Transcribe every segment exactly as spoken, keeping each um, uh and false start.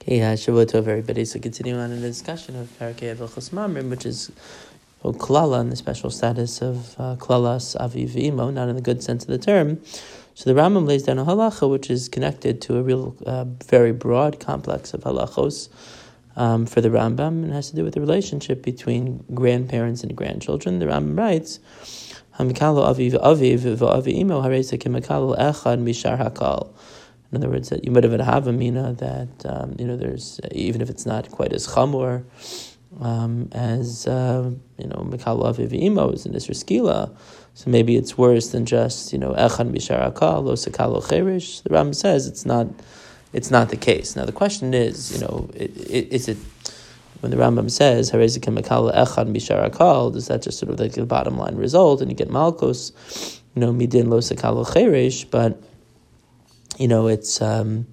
Hey, uh, Shavua Tov, everybody. So continuing on in the discussion of Parakeh Hilchos Mamrim, which is called Klala, and the special status of uh, Klalas Aviv Imo, not in the good sense of the term. So the Rambam lays down a halacha which is connected to a real, uh, very broad complex of halachos um, for the Rambam, and has to do with the relationship between grandparents and grandchildren. The Rambam writes, Hamikalo Aviv Aviv V'Avi Imo Hareza Kimakalo Echad Mishar Hakal. In other words, that you might have a havamina that um, you know there's even if it's not quite as chamor um, as uh, you know Mikal Aviv Imo is in this Riskila, so maybe it's worse than just you know Echan Bishar Akal Lo Sakalo Cherish. The Rambam says it's not it's not the case. Now the question is, you know, it, it, is it when the Rambam says Harezikim Mikal Echan Bishar Akal, does that just sort of like the bottom line result and you get Malkos, you know Midin Lo Sakalo Cherish, but You know, it's um,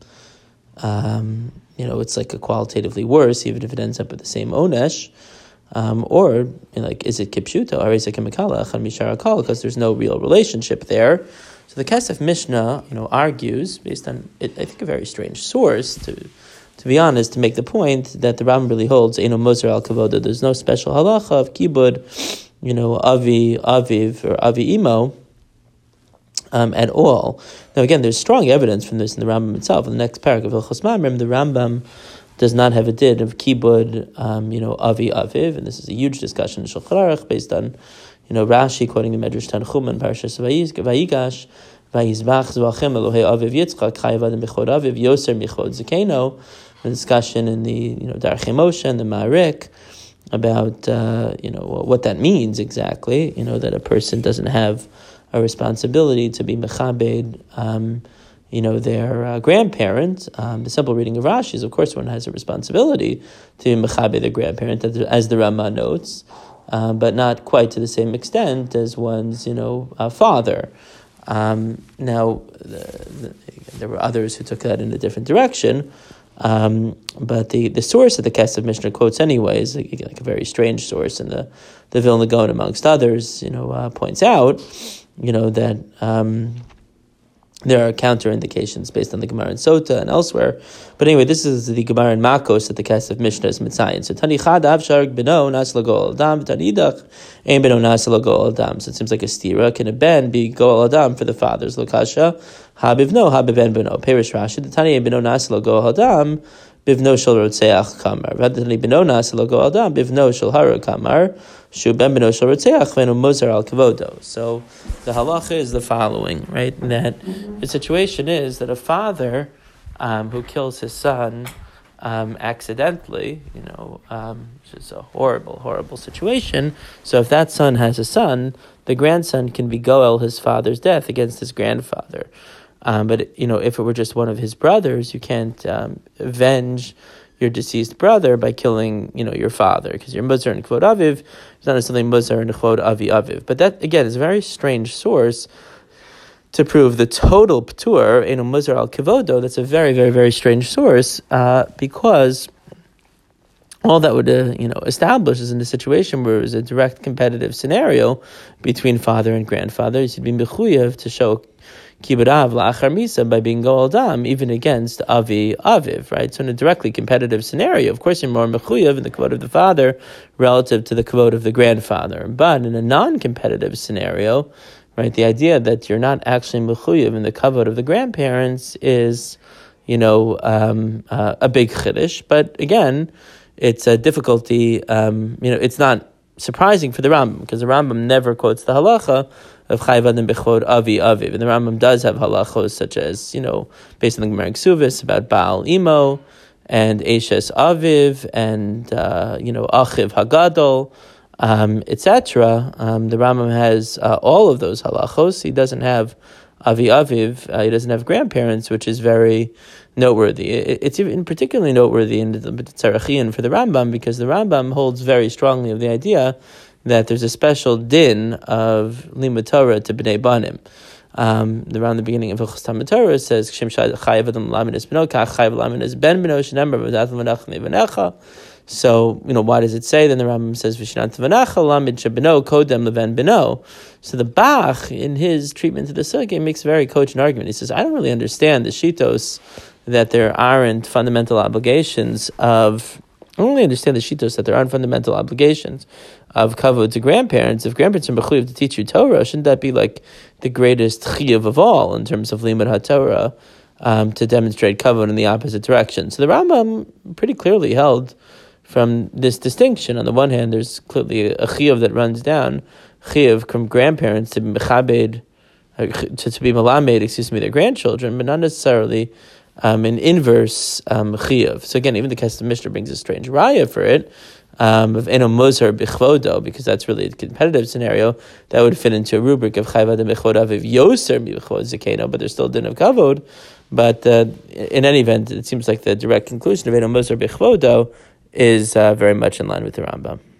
um, you know, it's like a qualitatively worse, even if it ends up with the same onesh, um, or you know, like is it kipshuto? Because there's no real relationship there. So the Kesef Mishnah, you know, argues based on it, I think a very strange source to, to be honest, to make the point that the Rambam really holds Eino Moser al Kavoda. There's no special halacha of kibud, you know, avi aviv or avi imo. Um, at all. Now again, there's strong evidence from this in the Rambam itself. In the next paragraph of Hilchos Mamrim, the Rambam does not have a did of kibud, um, you know, avi aviv, and this is a huge discussion in Shulchan Aruch based on, you know, Rashi quoting the Medrash Tanchum Parshas Vayigash, Vayizbach Zvachim Elohei Aviv Yitzchak Chayav Adam Bechod Aviv Yoser Michod Zekeno. A discussion in the you know Darchei Moshe and the Ma'arik about uh, you know what that means exactly. You know that a person doesn't have a responsibility to be mechabed, um, you know, their uh, grandparent. Um, the simple reading of Rashi is, of course, one has a responsibility to be mechabed their grandparent, as the Rama notes, uh, but not quite to the same extent as one's, you know, uh, father. Um, now, the, the, there were others who took that in a different direction, um, but the, the source of the Kesef Mishnah quotes anyway is like, like a very strange source, and the, the Vilna Gaon, amongst others, you know, uh, points out you know, that um, there are counterindications based on the Gemara in Sota and elsewhere. But anyway, this is the Gemara in Makos that the Kesef Mishnah is mitzayin. So, Tani chad av sharg beno nas lagol adam, Tani idach ein beno nas lagol adam. So it seems like a stira. Can a ben be gol adam for the fathers? Lokasha, habivno, habiben beno. Perish Rashi, the Tani ein beno nas lagol adam, bivno shel rotzeach kamar. V'adani beno nas lagol adam, bivno shel hara kamar. So the halacha is the following, right? That the situation is that a father um, who kills his son um, accidentally, you know, um, which is a horrible, horrible situation. So if that son has a son, the grandson can be goel his father's death against his grandfather. Um, but, you know, if it were just one of his brothers, you can't um, avenge your deceased brother by killing, you know, your father, because you're muzar and kvod aviv. It's not necessarily muzar and kvod avi aviv. But that, again, is a very strange source to prove the total p'tur, eno muzar al kvodo. That's a very, very, very strange source, uh, because all that would, uh, you know, establish is in a situation where it was a direct competitive scenario between father and grandfather. You should be mechuyev to show kibud av la'achar misa by being goel dam, even against avi aviv, right? So in a directly competitive scenario, of course, you're more mechuyev in the kvod of the father relative to the kvod of the grandfather. But in a non-competitive scenario, right, the idea that you're not actually mechuyev in the kvod of the grandparents is, you know, um, uh, a big chiddush. But again, it's a difficulty. Um, you know, it's not surprising for the Rambam, because the Rambam never quotes the halacha of Chayv Adam Bechod Avi Aviv. And the Rambam does have halachos such as, you know, based on the Gemara Ksuvis about Baal Imo and Eshes Aviv and, uh, you know, Achiv Hagadol, um, et cetera. Um, the Rambam has uh, all of those halachos. He doesn't have Avi Aviv. Uh, he doesn't have grandparents, which is very noteworthy. It, it's even particularly noteworthy in the Tzarachian for the Rambam, because the Rambam holds very strongly of the idea that there's a special din of limud Torah to bnei banim. Um, around the beginning of Hilchos Talmud Torah, it says, "Chayav adam lamin es beno, kach chayav lamin es ben beno, shenemar v'dath l'manach nevanecha." So, you know, why does it say? Then the Rambam says, "V'shinat v'nacha lamid shebeno kodem leven beno." So the Bach, in his treatment of the sugya, makes a very cogent argument. He says, I don't really understand the shitos that there aren't fundamental obligations of. I don't really understand the shitos that there aren't fundamental obligations of kavod to grandparents. If grandparents are mechuyev to teach you Torah, shouldn't that be like the greatest chiyuv of all in terms of limud haTorah, um, to demonstrate kavod in the opposite direction? So the Rambam pretty clearly held from this distinction. On the one hand, there's clearly a chiyuv that runs down, chiyuv from grandparents to be mechabed, to, to be malamed, excuse me, their grandchildren, but not necessarily um, an inverse um, chiyuv. So again, even the Kesef Mishnah brings a strange raya for it, um, of eno mozar bichvodo, because that's really a competitive scenario that would fit into a rubric of chayvad bichvodav of yoser bichvod zakeno, but there's still a din of kavod. But uh, in any event, it seems like the direct conclusion of eno mozar bichvodo is uh, very much in line with the Rambam.